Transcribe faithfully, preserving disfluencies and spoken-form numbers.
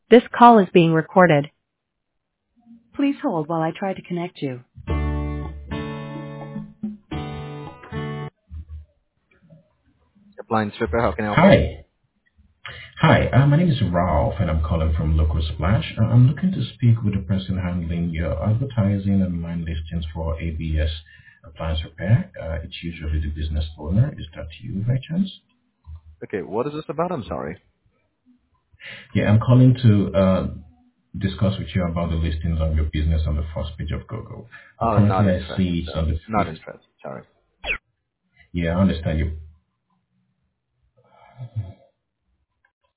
This call is being recorded. Please hold while I try to connect you. Appliance repair, how can I help you? Hi. Hi, uh, my name is Ralph, and I'm calling from Local Splash. Uh, I'm looking to speak with the person handling your advertising and line listings for A B S appliance repair. Uh, it's usually the business owner. Is that you by chance? Okay, what is this about? I'm sorry. Yeah, I'm calling to uh, discuss with you about the listings of your business on the first page of Google. Uh, Oh, not currently, I interested, see it's sir. on the Not fifth. interested, sorry. Yeah, I understand you.